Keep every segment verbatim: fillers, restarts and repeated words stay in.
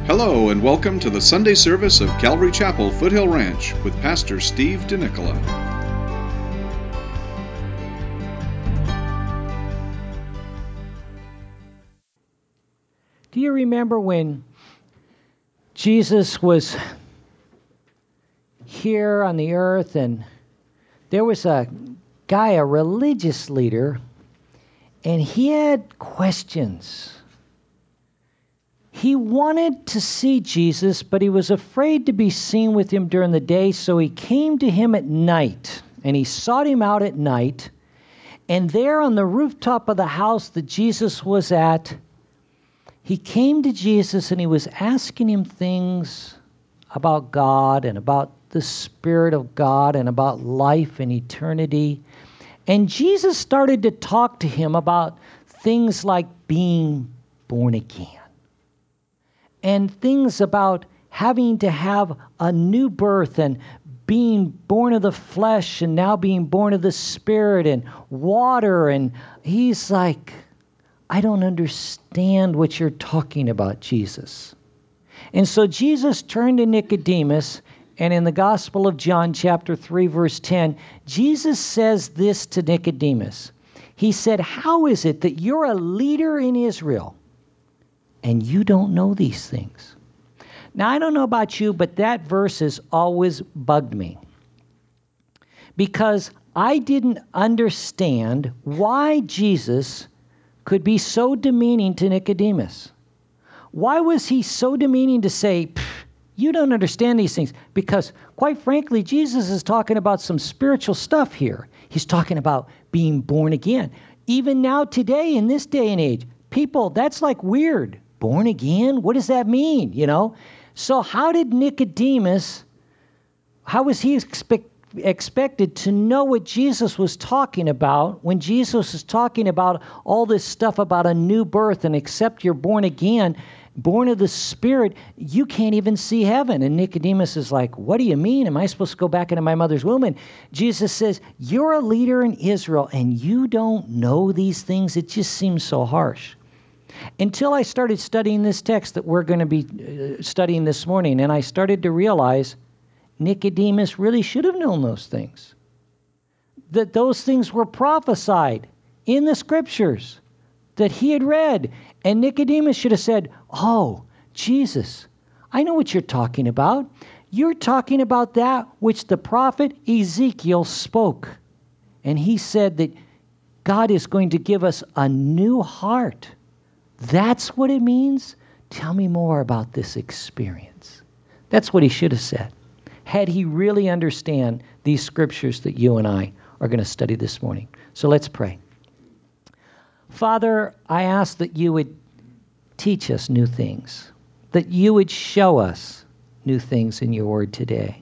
Hello and welcome to the Sunday service of Calvary Chapel, Foothill Ranch, with Pastor Steve DeNicola. Do you remember when Jesus was here on the earth and there was a guy, a religious leader, and he had questions? He wanted to see Jesus, but he was afraid to be seen with him during the day, so he came to him at night, and he sought him out at night. And there on the rooftop of the house that Jesus was at, he came to Jesus and he was asking him things about God and about the Spirit of God and about life and eternity. And Jesus started to talk to him about things like being born again and things about having to have a new birth and being born of the flesh and now being born of the Spirit and water. And he's like, I don't understand what you're talking about, Jesus. And so Jesus turned to Nicodemus, and in the Gospel of John, chapter three, verse ten, Jesus says this to Nicodemus. He said, how is it that you're a leader in Israel and you don't know these things? Now, I don't know about you, but that verse has always bugged me because I didn't understand why Jesus could be so demeaning to Nicodemus. Why was he so demeaning to say, you don't understand these things? Because, quite frankly, Jesus is talking about some spiritual stuff here. He's talking about being born again. Even now, today, in this day and age, people, that's like weird. Born again? What does that mean? You know? So how did Nicodemus, how was he expect, expected to know what Jesus was talking about when Jesus is talking about all this stuff about a new birth and except you're born again, born of the Spirit, you can't even see heaven? And Nicodemus is like, what do you mean? Am I supposed to go back into my mother's womb? And Jesus says, you're a leader in Israel and you don't know these things? It just seems so harsh. Until I started studying this text that we're going to be uh, studying this morning, and I started to realize Nicodemus really should have known those things. That those things were prophesied in the scriptures that he had read. And Nicodemus should have said, oh, Jesus, I know what you're talking about. You're talking about that which the prophet Ezekiel spoke. And he said that God is going to give us a new heart. That's what it means? Tell me more about this experience. That's what he should have said, had he really understand these scriptures that you and I are going to study this morning. So let's pray. Father, I ask that you would teach us new things, that you would show us new things in your word today.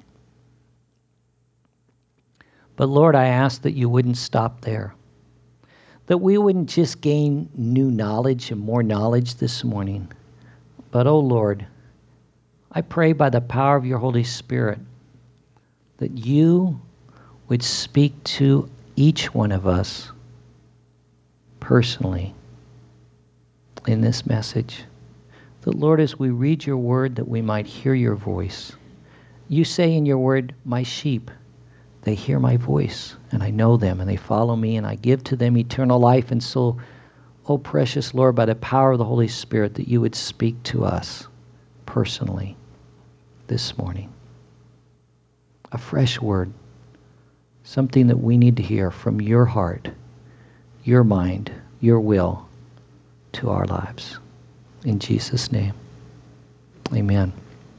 But Lord, I ask that you wouldn't stop there, that we wouldn't just gain new knowledge and more knowledge this morning. But, oh Lord, I pray by the power of your Holy Spirit that you would speak to each one of us personally in this message. That, Lord, as we read your word, that we might hear your voice. You say in your word, my sheep, they hear my voice, and I know them, and they follow me, and I give to them eternal life. And so, oh precious Lord, by the power of the Holy Spirit, that you would speak to us personally this morning. A fresh word, something that we need to hear from your heart, your mind, your will to our lives. In Jesus' name, amen.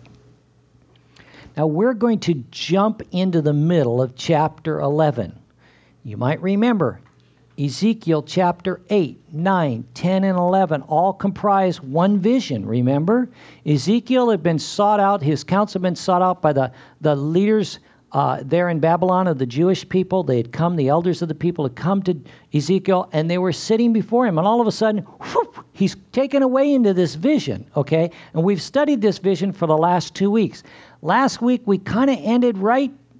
Now we're going to jump into the middle of chapter eleven. You might remember Ezekiel chapter eight, nine, ten, and eleven all comprise one vision, remember? Ezekiel had been sought out, his counsel had been sought out by the, the leaders uh, there in Babylon of the Jewish people. They had come, the elders of the people had come to Ezekiel, and they were sitting before him. And all of a sudden, whoop, he's taken away into this vision, okay? And we've studied this vision for the last two weeks. Last week, we kind of ended right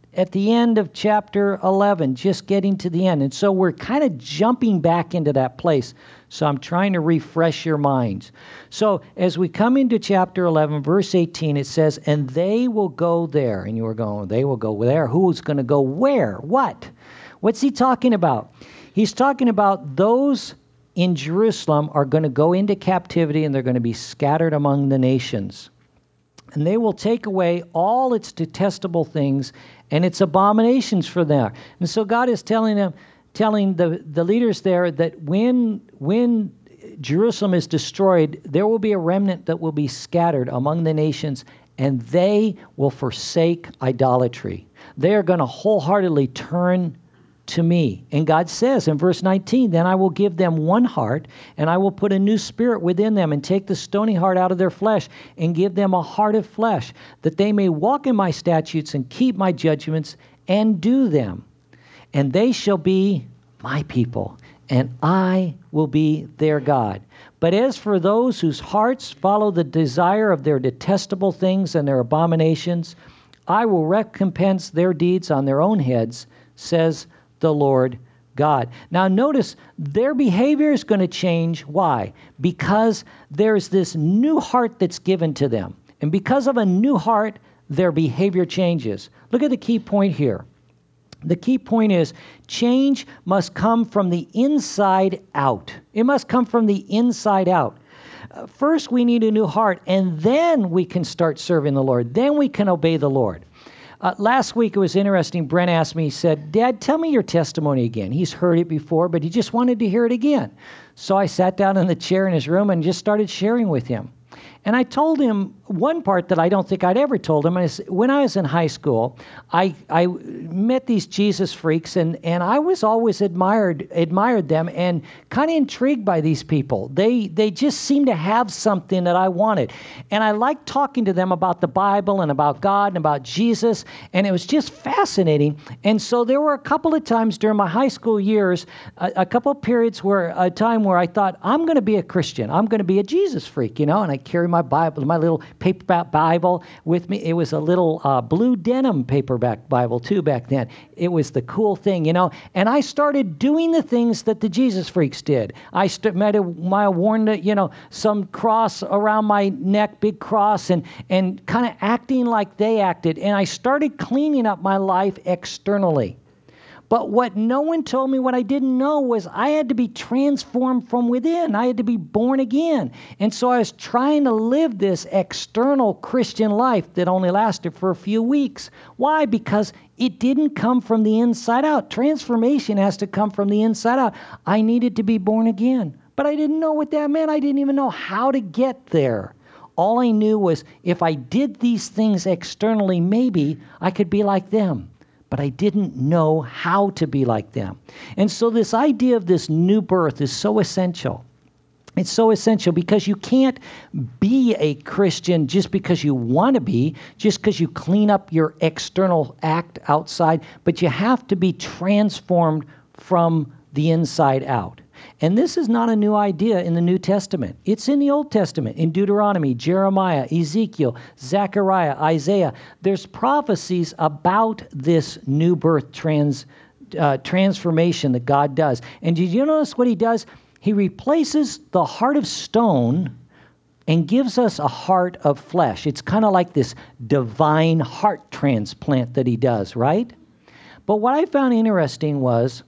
at the end of chapter eleven, just getting to the end. And so we're kind of jumping back into that place. So I'm trying to refresh your minds. So as we come into chapter eleven, verse eighteen, it says, and they will go there. And you were going, they will go there. Who's going to go where? What? What's he talking about? He's talking about those in Jerusalem are going to go into captivity and they're going to be scattered among the nations. And they will take away all its detestable things and its abominations for them. And so God is telling them, telling the, the leaders there that when when Jerusalem is destroyed, there will be a remnant that will be scattered among the nations, and they will forsake idolatry. They are going to wholeheartedly turn to me. And God says in verse nineteen, then I will give them one heart, and I will put a new spirit within them, and take the stony heart out of their flesh, and give them a heart of flesh, that they may walk in my statutes and keep my judgments and do them. And they shall be my people, and I will be their God. But as for those whose hearts follow the desire of their detestable things and their abominations, I will recompense their deeds on their own heads, says the Lord God. Now notice their behavior is going to change. Why? Because there's this new heart that's given to them. And because of a new heart, their behavior changes. Look at the key point here. The key point is change must come from the inside out. It must come from the inside out. Uh, first, we need a new heart, and then we can start serving the Lord. Then we can obey the Lord. Uh, last week, it was interesting. Brent asked me, he said, Dad, tell me your testimony again. He's heard it before, but he just wanted to hear it again. So I sat down in the chair in his room and just started sharing with him. And I told him one part that I don't think I'd ever told him. Is when I was in high school, I I met these Jesus freaks, and, and I was always admired admired them and kind of intrigued by these people. They they just seemed to have something that I wanted. And I liked talking to them about the Bible and about God and about Jesus, and it was just fascinating. And so there were a couple of times during my high school years, a, a couple of periods where a time where I thought, I'm going to be a Christian. I'm going to be a Jesus freak, you know, and I carry my Bible, my little paperback Bible with me. It was a little uh, blue denim paperback Bible too back then. It was the cool thing, you know. And I started doing the things that the Jesus freaks did. I st- might have worn, the, you know, some cross around my neck, big cross, and and kind of acting like they acted. And I started cleaning up my life externally. But what no one told me, what I didn't know, was I had to be transformed from within. I had to be born again. And so I was trying to live this external Christian life that only lasted for a few weeks. Why? Because it didn't come from the inside out. Transformation has to come from the inside out. I needed to be born again. But I didn't know what that meant. I didn't even know how to get there. All I knew was if I did these things externally, maybe I could be like them. But I didn't know how to be like them. And so this idea of this new birth is so essential. It's so essential because you can't be a Christian just because you want to be, just because you clean up your external act outside, but you have to be transformed from the inside out. And this is not a new idea in the New Testament. It's in the Old Testament, in Deuteronomy, Jeremiah, Ezekiel, Zechariah, Isaiah. There's prophecies about this new birth trans, uh, transformation that God does. And did you notice what he does? He replaces the heart of stone and gives us a heart of flesh. It's kind of like this divine heart transplant that he does, right? But what I found interesting was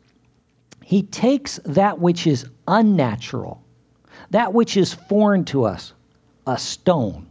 he takes that which is unnatural, that which is foreign to us, a stone,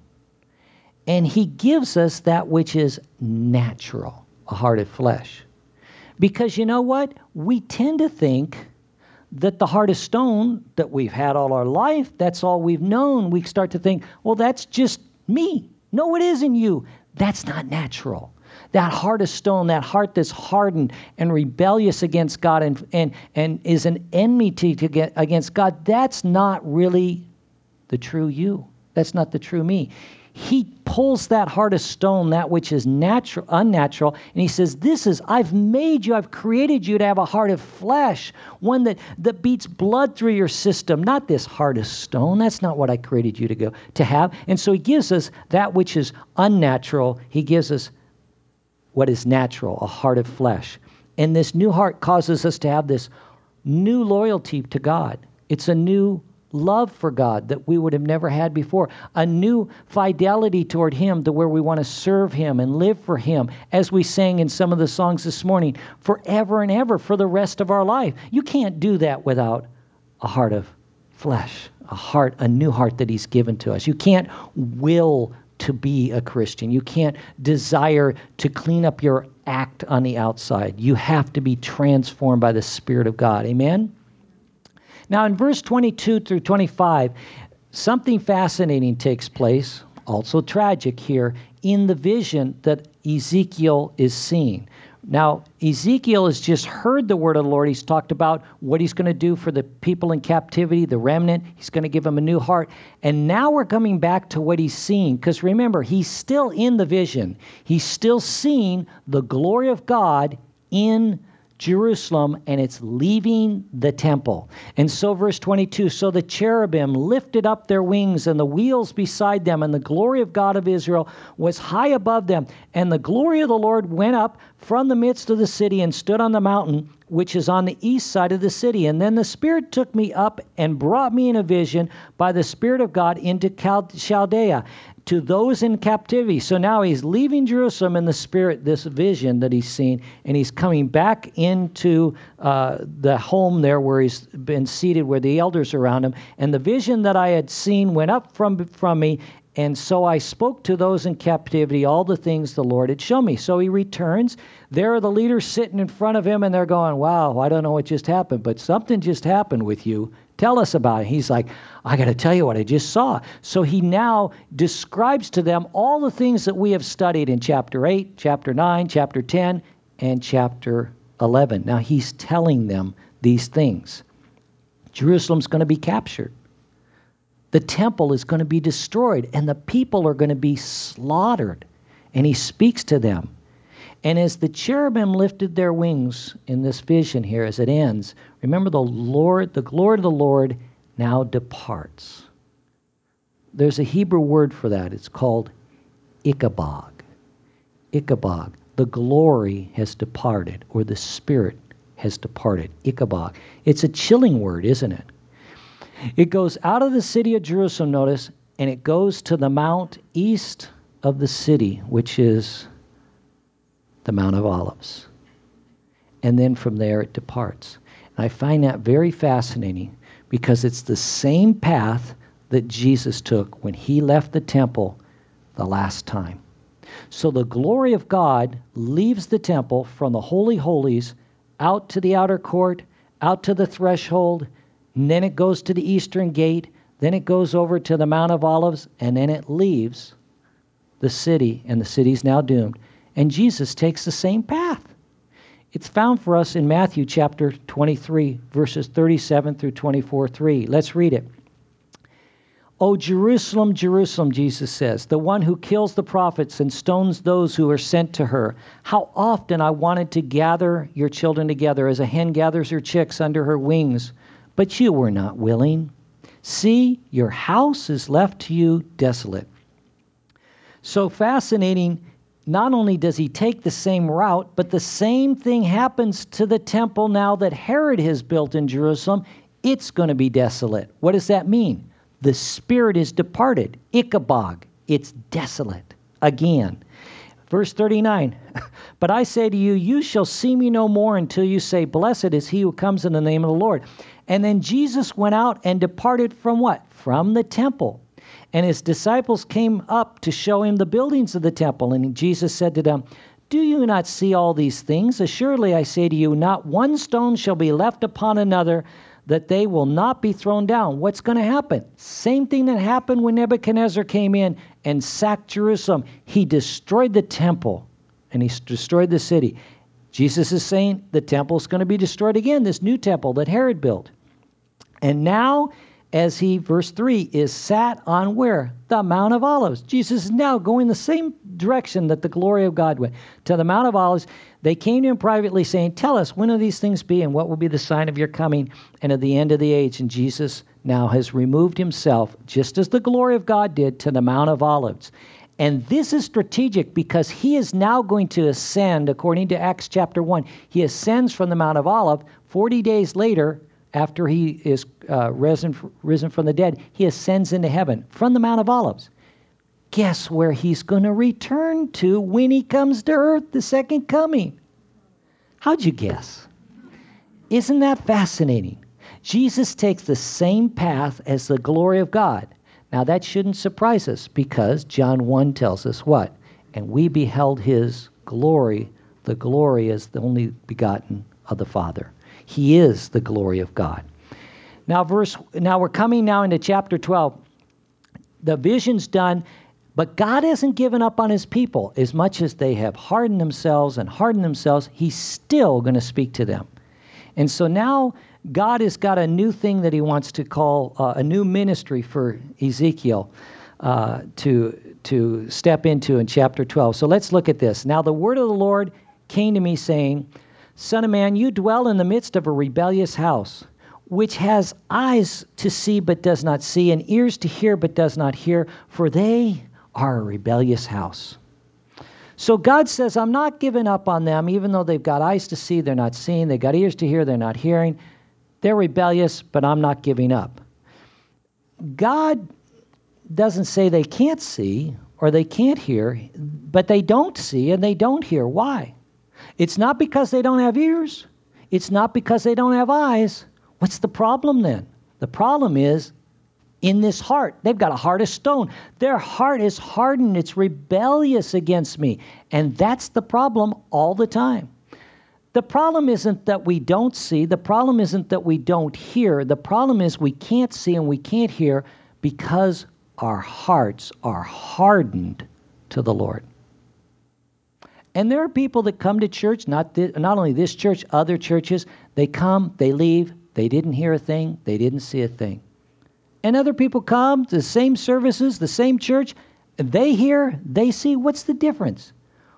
and he gives us that which is natural, a heart of flesh. Because you know what? We tend to think that the heart of stone that we've had all our life, that's all we've known. We start to think, well, that's just me. No, it isn't you. That's not natural. That heart of stone, that heart that's hardened and rebellious against God and and, and is an enmity to get against God, that's not really the true you. That's not the true me. He pulls that heart of stone, that which is natural, unnatural, and he says, this is, I've made you, I've created you to have a heart of flesh, one that, that beats blood through your system, not this heart of stone. That's not what I created you to go to have. And so he gives us that which is unnatural. He gives us what is natural, a heart of flesh. And this new heart causes us to have this new loyalty to God. It's a new love for God that we would have never had before, a new fidelity toward Him to where we want to serve Him and live for Him, as we sang in some of the songs this morning, forever and ever for the rest of our life. You can't do that without a heart of flesh, a heart, a new heart that He's given to us. You can't will to be a Christian. You can't desire to clean up your act on the outside. You have to be transformed by the Spirit of God. Amen? Now, in verse twenty-two through twenty-five, something fascinating takes place, also tragic here, in the vision that Ezekiel is seeing. Now, Ezekiel has just heard the word of the Lord. He's talked about what He's going to do for the people in captivity, the remnant. He's going to give them a new heart. And now we're coming back to what he's seeing. Because remember, he's still in the vision. He's still seeing the glory of God in Jerusalem, and it's leaving the temple. And so verse twenty-two, so the cherubim lifted up their wings, and the wheels beside them, and the glory of God of Israel was high above them. And the glory of the Lord went up from the midst of the city and stood on the mountain, which is on the east side of the city. And then the Spirit took me up and brought me in a vision by the Spirit of God into Chaldea, to those in captivity. So now he's leaving Jerusalem in the Spirit, this vision that he's seen, and he's coming back into uh, the home there where he's been seated, where the elders are around him. And the vision that I had seen went up from, from me, and so I spoke to those in captivity all the things the Lord had shown me. So he returns. There are the leaders sitting in front of him, and they're going, wow, I don't know what just happened, but something just happened with you. Tell us about it. He's like, I got to tell you what I just saw. So he now describes to them all the things that we have studied in chapter eight, chapter nine, chapter ten, and chapter eleven. Now he's telling them these things. Jerusalem's going to be captured. The temple is going to be destroyed, and the people are going to be slaughtered. And he speaks to them. And as the cherubim lifted their wings in this vision here, as it ends, remember the Lord, the glory of the Lord now departs. There's a Hebrew word for that. It's called Ichabod. Ichabod. The glory has departed, or the Spirit has departed. Ichabod. It's a chilling word, isn't it? It goes out of the city of Jerusalem, notice, and it goes to the mount east of the city, which is the Mount of Olives. And then from there it departs. And I find that very fascinating because it's the same path that Jesus took when he left the temple the last time. So the glory of God leaves the temple from the Holy Holies out to the outer court, out to the threshold, and then it goes to the eastern gate, then it goes over to the Mount of Olives, and then it leaves the city, and the city's now doomed. And Jesus takes the same path. It's found for us in Matthew chapter twenty-three, verses thirty-seven through twenty-four, three. Let's read it. O Jerusalem, Jerusalem, Jesus says, the one who kills the prophets and stones those who are sent to her. How often I wanted to gather your children together as a hen gathers her chicks under her wings, but you were not willing. See, your house is left to you desolate. So fascinating. Not only does he take the same route, but the same thing happens to the temple now that Herod has built in Jerusalem. It's going to be desolate. What does that mean? The Spirit is departed. Ichabod. It's desolate again. Verse thirty-nine, but I say to you, you shall see me no more until you say, blessed is he who comes in the name of the Lord. And then Jesus went out and departed from what? From the temple. And his disciples came up to show him the buildings of the temple. And Jesus said to them, do you not see all these things? Assuredly, I say to you, not one stone shall be left upon another, that they will not be thrown down. What's going to happen? Same thing that happened when Nebuchadnezzar came in and sacked Jerusalem. He destroyed the temple, and he destroyed the city. Jesus is saying the temple is going to be destroyed again, this new temple that Herod built. And now, as he, verse three, is sat on where? The Mount of Olives. Jesus is now going the same direction that the glory of God went. To the Mount of Olives, they came to him privately saying, tell us, when will these things be, and what will be the sign of your coming and of the end of the age? And Jesus now has removed himself, just as the glory of God did, to the Mount of Olives. And this is strategic because he is now going to ascend, according to Acts chapter one. He ascends from the Mount of Olives. forty days later, after he is uh, risen, risen from the dead, he ascends into heaven from the Mount of Olives. Guess where he's going to return to when he comes to earth, the second coming? How'd you guess? Isn't that fascinating? Jesus takes the same path as the glory of God. Now that shouldn't surprise us because John one tells us what? And we beheld his glory. The glory is the only begotten of the Father. He is the glory of God. Now verse now we're coming now into chapter twelve. The vision's done, but God hasn't given up on his people. As much as they have hardened themselves and hardened themselves, he's still going to speak to them. And so now God has got a new thing that he wants to call uh, a new ministry for Ezekiel uh, to, to step into in chapter twelve. So let's look at this. Now the word of the Lord came to me saying, Son of man, you dwell in the midst of a rebellious house, which has eyes to see but does not see, and ears to hear but does not hear, for they are a rebellious house. So God says, I'm not giving up on them, even though they've got eyes to see, they're not seeing, they've got ears to hear, they're not hearing. They're rebellious, but I'm not giving up. God doesn't say they can't see or they can't hear, but they don't see and they don't hear. Why? It's not because they don't have ears. It's not because they don't have eyes. What's the problem then? The problem is in this heart. They've got a heart of stone. Their heart is hardened. It's rebellious against me. And that's the problem all the time. The problem isn't that we don't see. The problem isn't that we don't hear. The problem is we can't see and we can't hear because our hearts are hardened to the Lord. And there are people that come to church, not th- not only this church, other churches. They come, they leave, they didn't hear a thing, they didn't see a thing. And other people come to the same services, the same church, they hear, they see. What's the difference?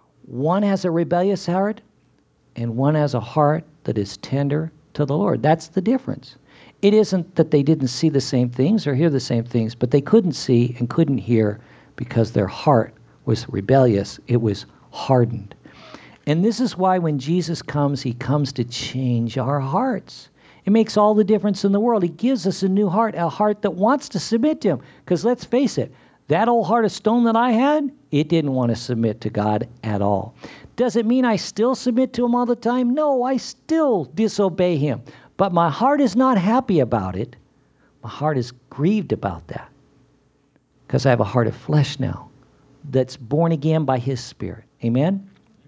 One has a rebellious heart, and one has a heart that is tender to the Lord. That's the difference. It isn't that they didn't see the same things or hear the same things, but they couldn't see and couldn't hear because their heart was rebellious. It was hardened. And this is why when Jesus comes, he comes to change our hearts. It makes all the difference in the world. He gives us a new heart, a heart that wants to submit to him. Because let's face it, that old heart of stone that I had, it didn't want to submit to God at all. Does it mean I still submit to him all the time? No, I still disobey him. But my heart is not happy about it. My heart is grieved about that. Because I have a heart of flesh now that's born again by his Spirit. Amen?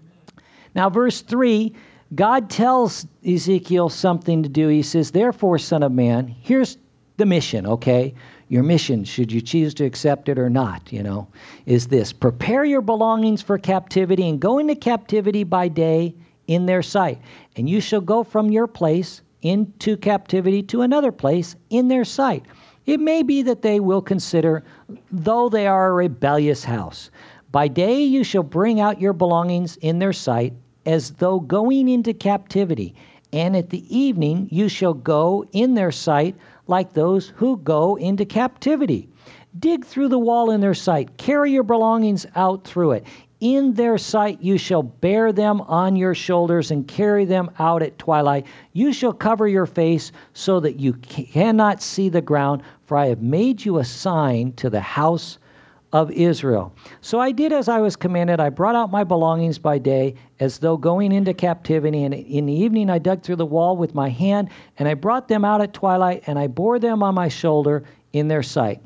Now, verse three, God tells Ezekiel something to do. He says, therefore, son of man, here's the mission, okay? Your mission, should you choose to accept it or not, you know, is this. Prepare your belongings for captivity and go into captivity by day in their sight. And you shall go from your place into captivity to another place in their sight. It may be that they will consider, though they are a rebellious house. By day you shall bring out your belongings in their sight, as though going into captivity. And at the evening you shall go in their sight like those who go into captivity. Dig through the wall in their sight. Carry your belongings out through it. In their sight you shall bear them on your shoulders and carry them out at twilight. You shall cover your face so that you cannot see the ground, for I have made you a sign to the house of Israel. So I did as I was commanded. I brought out my belongings by day as though going into captivity. And in the evening I dug through the wall with my hand, and I brought them out at twilight, and I bore them on my shoulder in their sight.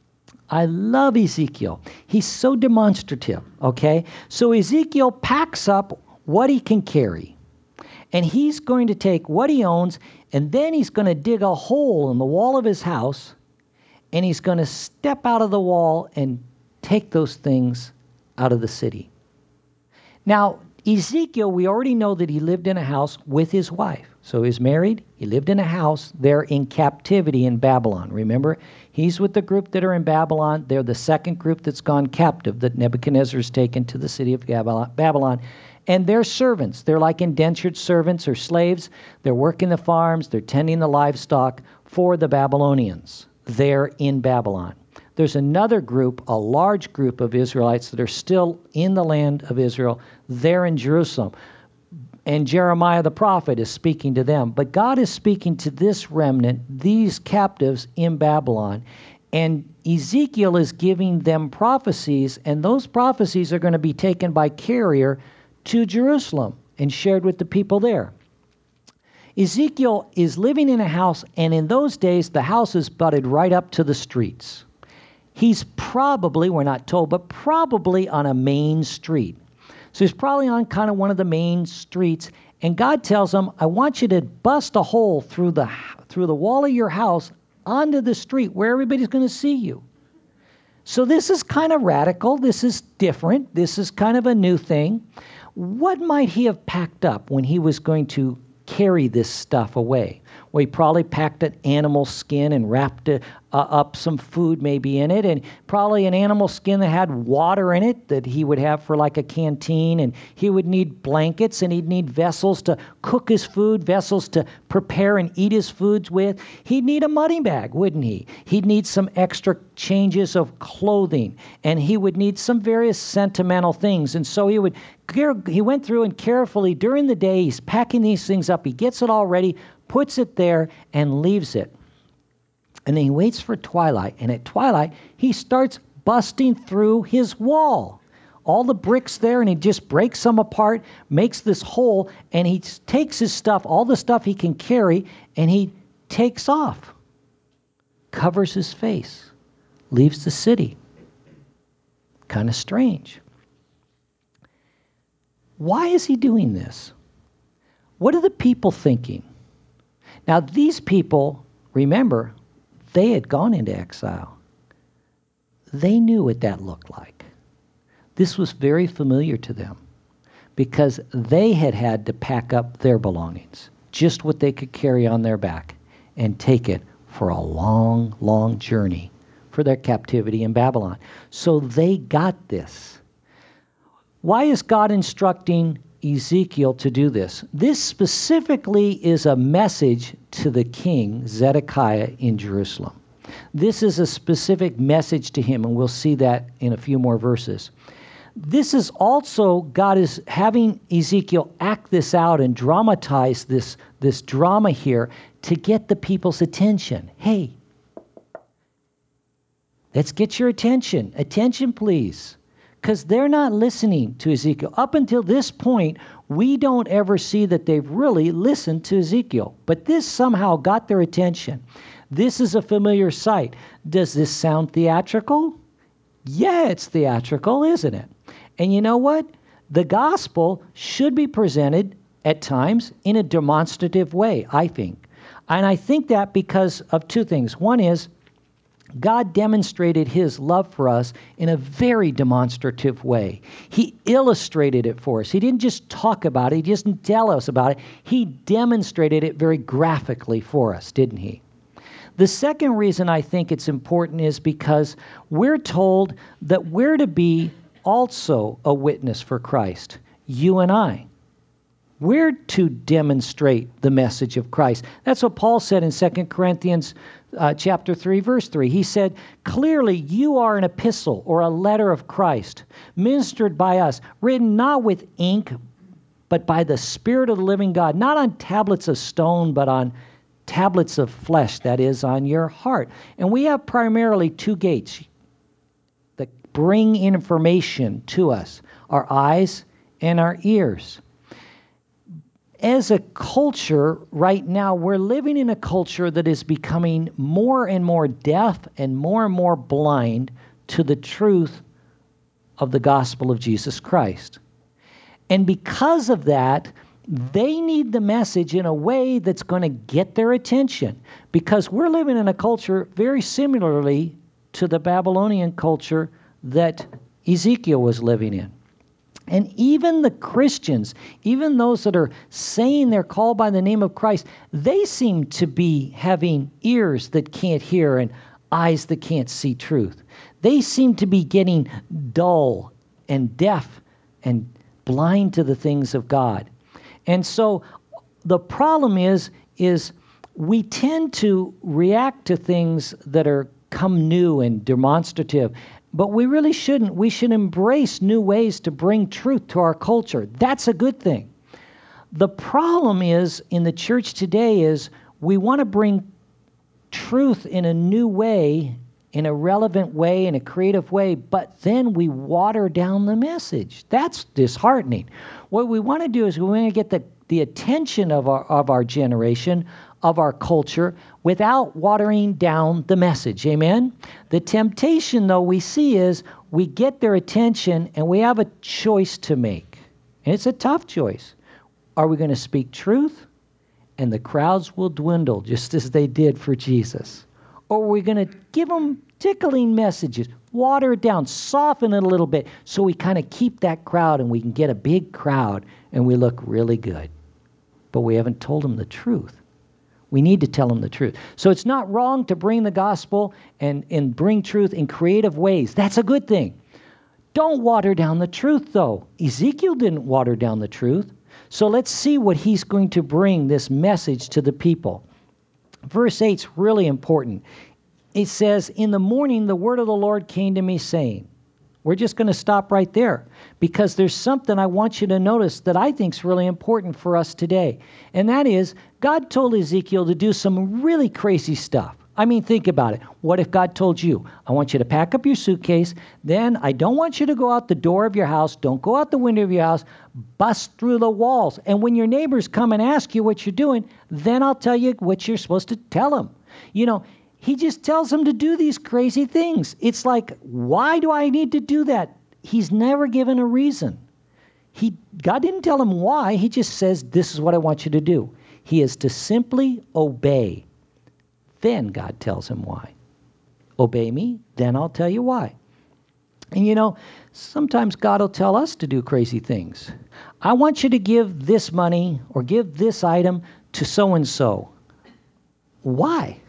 I love Ezekiel. He's so demonstrative, okay? So Ezekiel packs up what he can carry. And he's going to take what he owns, and then he's going to dig a hole in the wall of his house, and he's going to step out of the wall and take those things out of the city. Now, Ezekiel, we already know that he lived in a house with his wife. So he's married. He lived in a house there in captivity in Babylon. Remember, he's with the group that are in Babylon. They're the second group that's gone captive that Nebuchadnezzar has taken to the city of Babylon. And they're servants. They're like indentured servants or slaves. They're working the farms. They're tending the livestock for the Babylonians there in Babylon. there's another group, a large group of Israelites that are still in the land of Israel, there in Jerusalem. And Jeremiah the prophet is speaking to them. But God is speaking to this remnant, these captives in Babylon. And Ezekiel is giving them prophecies, and those prophecies are going to be taken by carrier to Jerusalem and shared with the people there. Ezekiel is living in a house, and in those days, the house is butted right up to the streets. He's probably, we're not told, but probably on a main street. So he's probably on kind of one of the main streets, and God tells him, I want you to bust a hole through the through the wall of your house onto the street where everybody's going to see you. So this is kind of radical. This is different. This is kind of a new thing. What might he have packed up when he was going to carry this stuff away? Well, he probably packed an animal skin and wrapped it, uh, up some food maybe in it, and probably an animal skin that had water in it that he would have for like a canteen, and he would need blankets, and he'd need vessels to cook his food, vessels to prepare and eat his foods with. He'd need a money bag, wouldn't he? He'd need some extra changes of clothing, and he would need some various sentimental things. And so he would he went through and carefully during the day, he's packing these things up, he gets it all ready, puts it there, and leaves it. And then he waits for twilight. And at twilight, he starts busting through his wall. All the bricks there, and he just breaks them apart, makes this hole, and he takes his stuff, all the stuff he can carry, and he takes off, covers his face, leaves the city. Kind of strange. Why is he doing this? What are the people thinking? Now, these people, remember, they had gone into exile. They knew what that looked like. This was very familiar to them because they had had to pack up their belongings, just what they could carry on their back, and take it for a long, long journey for their captivity in Babylon. So they got this. Why is God instructing Ezekiel to do this? This specifically is a message to the king, Zedekiah, in Jerusalem. This is a specific message to him, and we'll see that in a few more verses. This is also, God is having Ezekiel act this out and dramatize this, this drama here to get the people's attention. Hey, let's get your attention. Attention, please. Because they're not listening to Ezekiel. Up until this point, we don't ever see that they've really listened to Ezekiel. But this somehow got their attention. This is a familiar sight. Does this sound theatrical? Yeah, it's theatrical, isn't it? And you know what? The gospel should be presented at times in a demonstrative way, I think. And I think that because of two things. One is, God demonstrated his love for us in a very demonstrative way. He illustrated it for us. He didn't just talk about it. He didn't tell us about it. He demonstrated it very graphically for us, didn't he? The second reason I think it's important is because we're told that we're to be also a witness for Christ, you and I. We're to demonstrate the message of Christ. That's what Paul said in Second Corinthians uh, chapter three, verse three. He said, clearly you are an epistle or a letter of Christ, ministered by us, written not with ink, but by the Spirit of the living God, not on tablets of stone, but on tablets of flesh, that is, on your heart. And we have primarily two gates that bring information to us, our eyes and our ears. As a culture, right now, we're living in a culture that is becoming more and more deaf and more and more blind to the truth of the gospel of Jesus Christ. And because of that, they need the message in a way that's going to get their attention, because we're living in a culture very similarly to the Babylonian culture that Ezekiel was living in. And even the Christians, even those that are saying they're called by the name of Christ, they seem to be having ears that can't hear and eyes that can't see truth. They seem to be getting dull and deaf and blind to the things of God. And so the problem is, is we tend to react to things that are come new and demonstrative. But we really shouldn't. We should embrace new ways to bring truth to our culture. That's a good thing. The problem is in the church today is we want to bring truth in a new way, in a relevant way, in a creative way, but then we water down the message. That's disheartening. What we want to do is we want to get the, the attention of our, of our generation, of our culture, without watering down the message. Amen? The temptation, though, we see is we get their attention and we have a choice to make. And it's a tough choice. Are we going to speak truth? And the crowds will dwindle just as they did for Jesus. Or are we going to give them tickling messages, water it down, soften it a little bit so we kind of keep that crowd and we can get a big crowd and we look really good. But we haven't told them the truth. We need to tell them the truth. So it's not wrong to bring the gospel and, and bring truth in creative ways. That's a good thing. Don't water down the truth, though. Ezekiel didn't water down the truth. So let's see what he's going to bring this message to the people. Verse eight is really important. It says, in the morning, the word of the Lord came to me saying, we're just going to stop right there because there's something I want you to notice that I think is really important for us today. And that is, God told Ezekiel to do some really crazy stuff. I mean, think about it. What if God told you, I want you to pack up your suitcase, then I don't want you to go out the door of your house, don't go out the window of your house, bust through the walls. And when your neighbors come and ask you what you're doing, then I'll tell you what you're supposed to tell them. You know, he just tells them to do these crazy things. It's like, why do I need to do that? He's never given a reason. He, God didn't tell him why. He just says, this is what I want you to do. He is to simply obey. Then God tells him why. Obey me, then I'll tell you why. And you know, sometimes God will tell us to do crazy things. I want you to give this money or give this item to so-and-so. Why?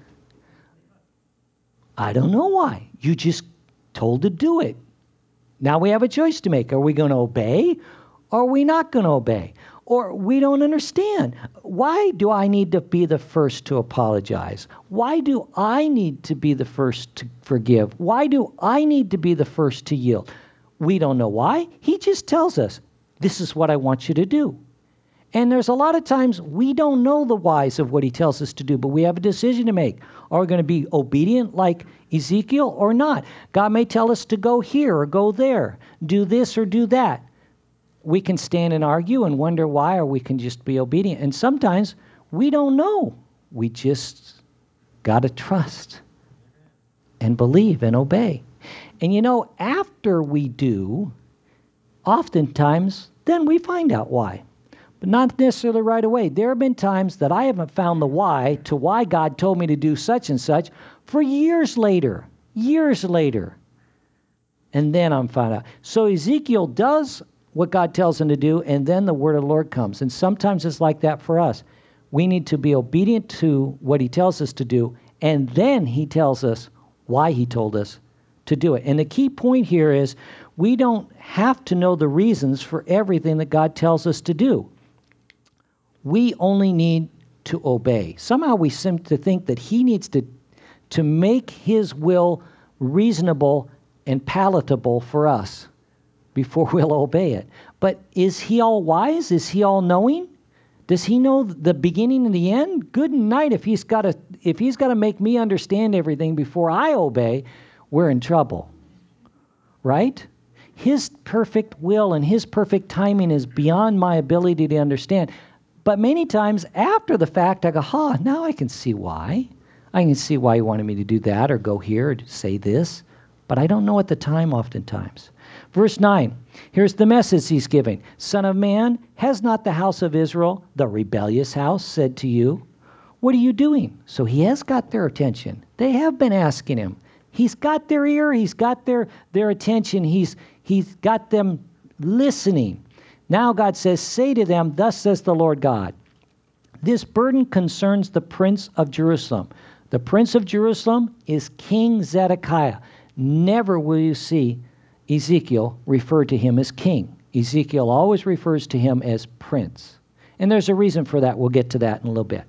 I don't know why. You just told to do it. Now we have a choice to make. Are we going to obey or are we not going to obey? Or we don't understand. Why do I need to be the first to apologize? Why do I need to be the first to forgive? Why do I need to be the first to yield? We don't know why. He just tells us, this is what I want you to do. And there's a lot of times we don't know the whys of what he tells us to do, but we have a decision to make. Are we going to be obedient like Ezekiel or not? God may tell us to go here or go there, do this or do that. We can stand and argue and wonder why, or we can just be obedient. And sometimes we don't know. We just got to trust and believe and obey. And you know, after we do, oftentimes, then we find out why. But not necessarily right away. There have been times that I haven't found the why to why God told me to do such and such for years later. Years later. And then I'm found out. So Ezekiel does what God tells him to do, and then the word of the Lord comes. And sometimes it's like that for us. We need to be obedient to what he tells us to do, and then he tells us why he told us to do it. And the key point here is we don't have to know the reasons for everything that God tells us to do. We only need to obey. Somehow we seem to think that he needs to, to make his will reasonable and palatable for us before we'll obey it. But is he all wise? Is he all knowing? Does he know the beginning and the end? Good night. If he's got to, if he's got to make me understand everything before I obey, we're in trouble. Right? His perfect will and his perfect timing is beyond my ability to understand. But many times after the fact, I go, ha, now I can see why. I can see why he wanted me to do that or go here or say this. But I don't know at the time oftentimes. Verse nine, here's the message he's giving. Son of man, has not the house of Israel, the rebellious house, said to you, what are you doing? So he has got their attention. They have been asking him. He's got their ear. He's got their, their attention. He's, he's got them listening. Now God says, say to them, thus says the Lord God, this burden concerns the prince of Jerusalem. The prince of Jerusalem is King Zedekiah. Never will you see Ezekiel refer to him as king. Ezekiel always refers to him as prince. And there's a reason for that. We'll get to that in a little bit.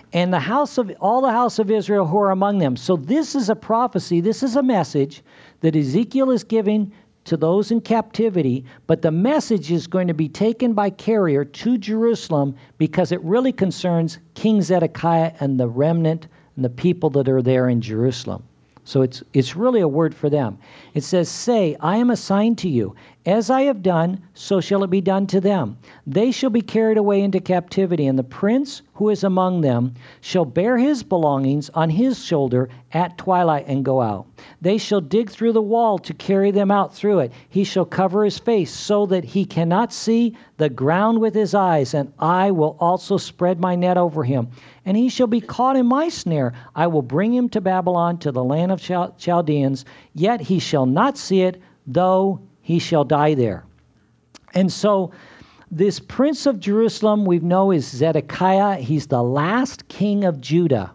and the house of all the house of Israel who are among them. So this is a prophecy. This is a message that Ezekiel is giving to those in captivity, but the message is going to be taken by carrier to Jerusalem because it really concerns King Zedekiah and the remnant and the people that are there in Jerusalem. So it's it's really a word for them. It says, say, I am assigned to you. As I have done, so shall it be done to them. They shall be carried away into captivity, and the prince who is among them shall bear his belongings on his shoulder at twilight and go out. They shall dig through the wall to carry them out through it. He shall cover his face so that he cannot see the ground with his eyes, and I will also spread my net over him. And he shall be caught in my snare. I will bring him to Babylon, to the land of Chal- Chaldeans, yet he shall not see it, though he shall die there. And so this prince of Jerusalem we know is Zedekiah. He's the last king of Judah.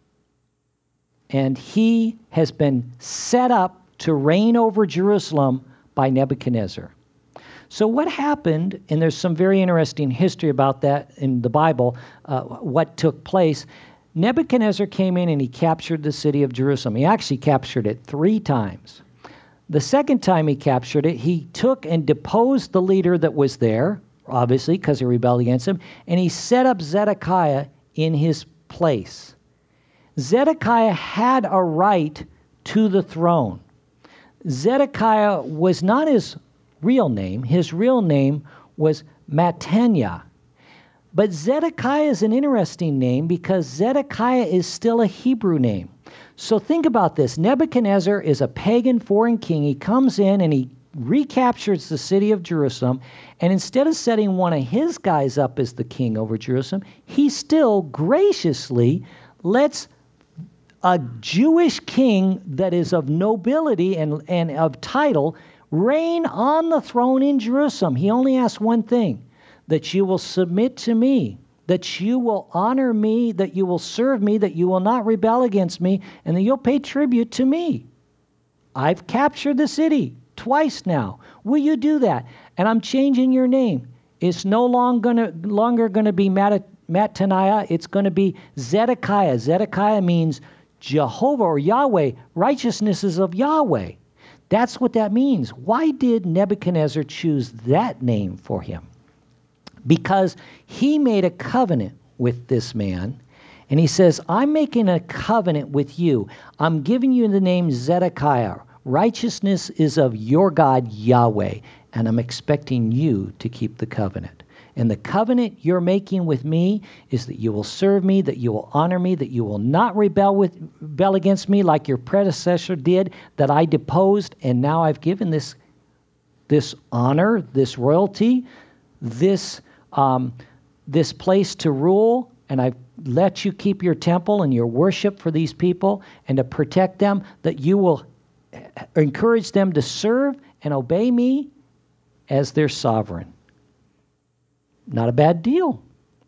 And he has been set up to reign over Jerusalem by Nebuchadnezzar. So what happened, and there's some very interesting history about that in the Bible, uh, what took place. Nebuchadnezzar came in and he captured the city of Jerusalem. He actually captured it three times. The second time he captured it, he took and deposed the leader that was there, obviously, because he rebelled against him, and he set up Zedekiah in his place. Zedekiah had a right to the throne. Zedekiah was not his real name. His real name was Mattaniah. But Zedekiah is an interesting name because Zedekiah is still a Hebrew name. So think about this. Nebuchadnezzar is a pagan foreign king. He comes in and he recaptures the city of Jerusalem. And instead of setting one of his guys up as the king over Jerusalem, he still graciously lets a Jewish king that is of nobility and, and of title reign on the throne in Jerusalem. He only asks one thing, that you will submit to me, that you will honor me, that you will serve me, that you will not rebel against me, and that you'll pay tribute to me. I've captured the city twice now. Will you do that? And I'm changing your name. It's no longer gonna, longer going to be Matt, Mattaniah. It's going to be Zedekiah. Zedekiah means Jehovah or Yahweh. Righteousness is of Yahweh. That's what that means. Why did Nebuchadnezzar choose that name for him? Because he made a covenant with this man, and he says, I'm making a covenant with you. I'm giving you the name Zedekiah. Righteousness is of your God, Yahweh, and I'm expecting you to keep the covenant. And the covenant you're making with me is that you will serve me, that you will honor me, that you will not rebel with rebel against me like your predecessor did, that I deposed, and now I've given this, this honor, this royalty, this um, this place to rule, and I've let you keep your temple and your worship for these people and to protect them, that you will encourage them to serve and obey me as their sovereign. Not a bad deal.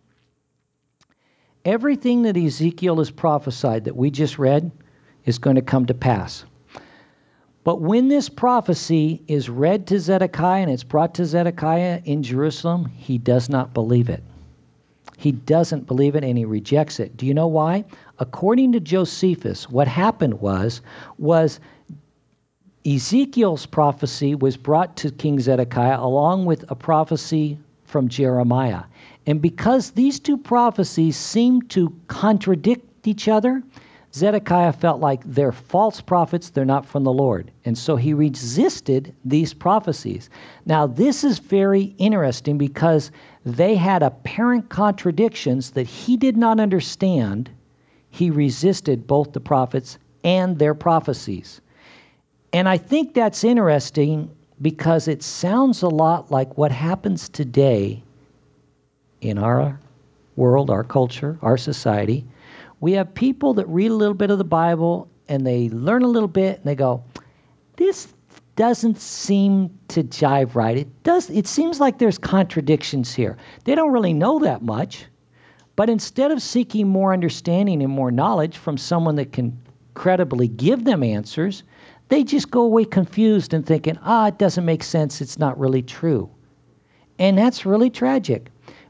Everything that Ezekiel has prophesied that we just read is going to come to pass. But when this prophecy is read to Zedekiah and it's brought to Zedekiah in Jerusalem, he does not believe it. He doesn't believe it and he rejects it. Do you know why? According to Josephus, what happened was, was Ezekiel's prophecy was brought to King Zedekiah along with a prophecy from Jeremiah. And because these two prophecies seem to contradict each other, Zedekiah felt like they're false prophets, they're not from the Lord. And so he resisted these prophecies. Now, this is very interesting because they had apparent contradictions that he did not understand. He resisted both the prophets and their prophecies. And I think that's interesting because it sounds a lot like what happens today in our world, our culture, our society. We have people that read a little bit of the Bible and they learn a little bit and they go, this doesn't seem to jive right. It does. It seems like there's contradictions here. They don't really know that much, but instead of seeking more understanding and more knowledge from someone that can credibly give them answers, they just go away confused and thinking, ah, it doesn't make sense. It's not really true. And that's really tragic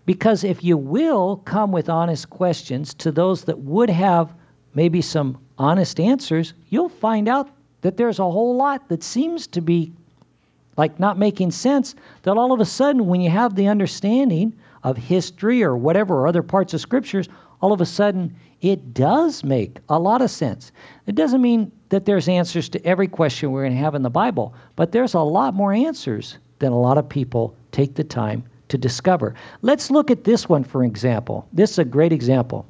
Because if you will come with honest questions to those that would have maybe some honest answers, you'll find out that there's a whole lot that seems to be like not making sense, that all of a sudden when you have the understanding of history or whatever, or other parts of scriptures, all of a sudden it does make a lot of sense. It doesn't mean that there's answers to every question we're going to have in the Bible, but there's a lot more answers than a lot of people take the time to discover. Let's look at this one, for example. This is a great example.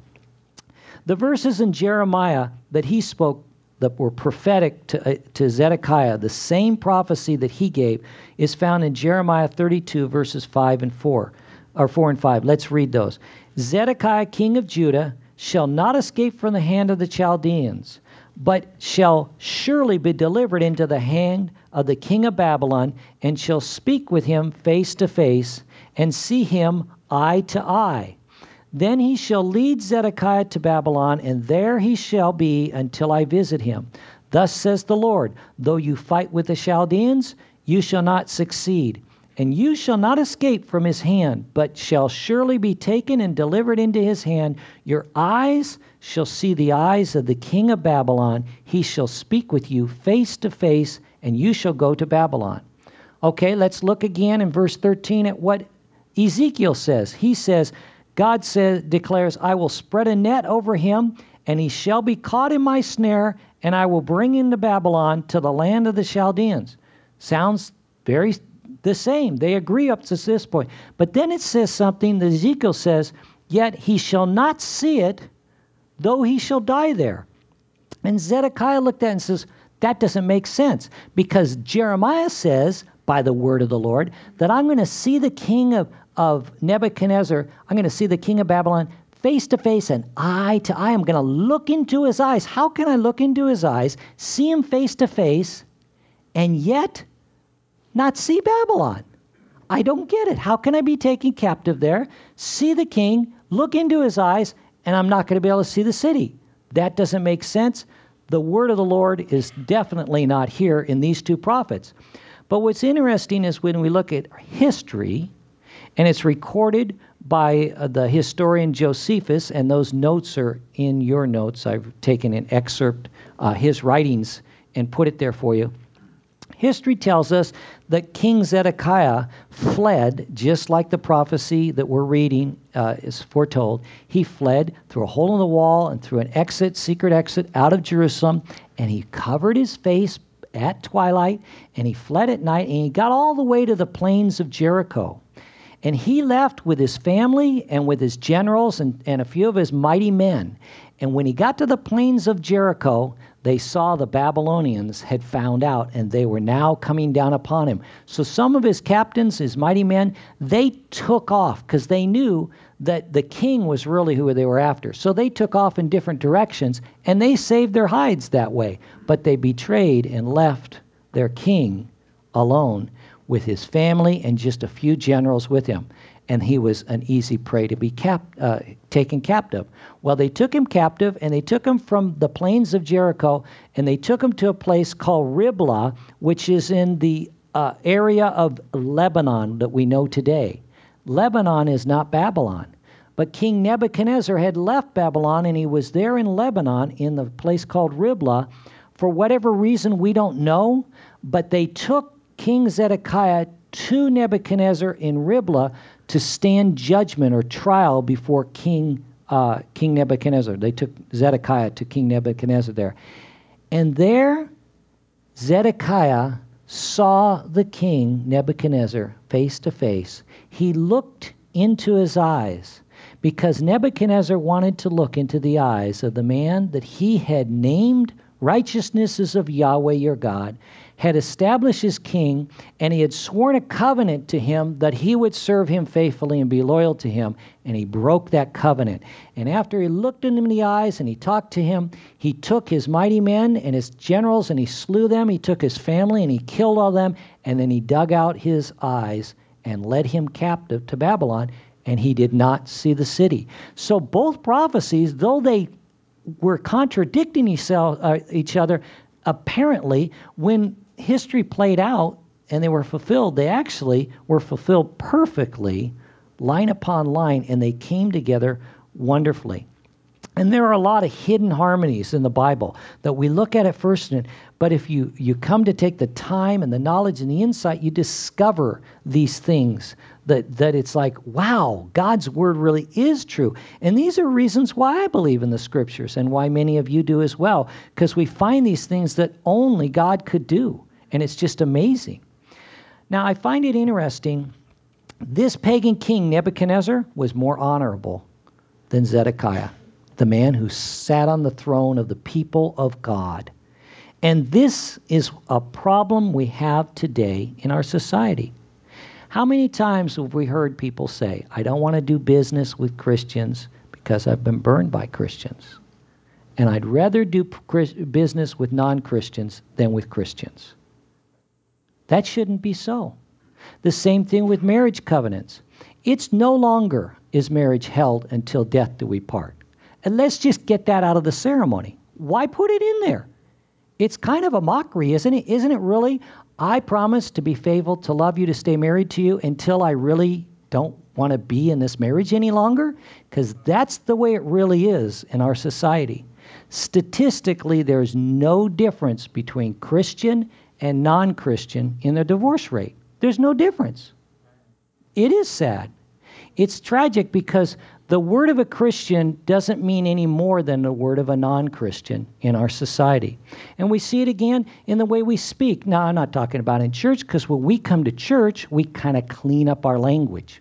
The verses in Jeremiah that he spoke that were prophetic to, uh, to Zedekiah, the same prophecy that he gave, is found in Jeremiah thirty-two, verses five and four, or four and five. Let's read those. Zedekiah, king of Judah, shall not escape from the hand of the Chaldeans, but shall surely be delivered into the hand of the king of Babylon, and shall speak with him face to face, and see him eye to eye. Then he shall lead Zedekiah to Babylon, and there he shall be until I visit him. Thus says the Lord, though you fight with the Chaldeans, you shall not succeed, and you shall not escape from his hand, but shall surely be taken and delivered into his hand. Your eyes shall see the eyes of the king of Babylon. He shall speak with you face to face, and you shall go to Babylon. Okay, let's look again in verse thirteen at what Ezekiel says. He says, God says, declares, I will spread a net over him, and he shall be caught in my snare, and I will bring him to Babylon, to the land of the Chaldeans. Sounds very the same. They agree up to this point. But then it says something that Ezekiel says, yet he shall not see it, though he shall die there. And Zedekiah looked at it and says, that doesn't make sense, because Jeremiah says, by the word of the Lord, that I'm going to see the king of, of Nebuchadnezzar, I'm going to see the king of Babylon face to face and eye to eye. I'm going to look into his eyes. How can I look into his eyes, see him face to face, and yet not see Babylon? I don't get it. How can I be taken captive there, see the king, look into his eyes, and I'm not going to be able to see the city? That doesn't make sense. The word of the Lord is definitely not here in these two prophets. But what's interesting is when we look at history, and it's recorded by uh, the historian Josephus, and those notes are in your notes. I've taken an excerpt, uh, his writings, and put it there for you. History tells us that King Zedekiah fled, just like the prophecy that we're reading uh, is foretold. He fled through a hole in the wall and through an exit, secret exit out of Jerusalem, and he covered his face at twilight, and he fled at night, and he got all the way to the plains of Jericho. And he left with his family and with his generals and, and a few of his mighty men. And when he got to the plains of Jericho, they saw the Babylonians had found out, and they were now coming down upon him. So some of his captains, his mighty men, they took off because they knew that the king was really who they were after. So they took off in different directions, and they saved their hides that way. But they betrayed and left their king alone with his family and just a few generals with him. And he was an easy prey to be cap- uh, taken captive. Well, they took him captive, and they took him from the plains of Jericho, and they took him to a place called Riblah, which is in the uh, area of Lebanon that we know today. Lebanon is not Babylon. But King Nebuchadnezzar had left Babylon, and he was there in Lebanon in the place called Riblah. For whatever reason, we don't know, but they took King Zedekiah to Nebuchadnezzar in Riblah to stand judgment or trial before King uh, King Nebuchadnezzar. They took Zedekiah to King Nebuchadnezzar there. And there, Zedekiah saw the king Nebuchadnezzar face to face. He looked into his eyes because Nebuchadnezzar wanted to look into the eyes of the man that he had named righteousness is of Yahweh your God, had established his king, and he had sworn a covenant to him that he would serve him faithfully and be loyal to him, and he broke that covenant. And after he looked him in the eyes and he talked to him, he took his mighty men and his generals and he slew them. He took his family and he killed all them, and then he dug out his eyes and led him captive to Babylon, and he did not see the city. So both prophecies, though they were contradicting each other, apparently when history played out and they were fulfilled, they actually were fulfilled perfectly line upon line, and they came together wonderfully. And there are a lot of hidden harmonies in the Bible that we look at at first, but if you, you come to take the time and the knowledge and the insight, you discover these things that, that it's like, wow, God's word really is true. And these are reasons why I believe in the scriptures and why many of you do as well, because we find these things that only God could do. And it's just amazing. Now, I find it interesting. This pagan king, Nebuchadnezzar, was more honorable than Zedekiah, the man who sat on the throne of the people of God. And this is a problem we have today in our society. How many times have we heard people say, I don't want to do business with Christians because I've been burned by Christians. And I'd rather do business with non-Christians than with Christians. That shouldn't be so. The same thing with marriage covenants. It's no longer is marriage held until death do we part. And let's just get that out of the ceremony. Why put it in there? It's kind of a mockery, isn't it? Isn't it really? I promise to be faithful, to love you, to stay married to you until I really don't want to be in this marriage any longer? Because that's the way it really is in our society. Statistically, there's no difference between Christian and non-Christian in the divorce rate. There's no difference. It is sad. It's tragic because the word of a Christian doesn't mean any more than the word of a non-Christian in our society. And we see it again in the way we speak. Now, I'm not talking about in church, because when we come to church, we kind of clean up our language.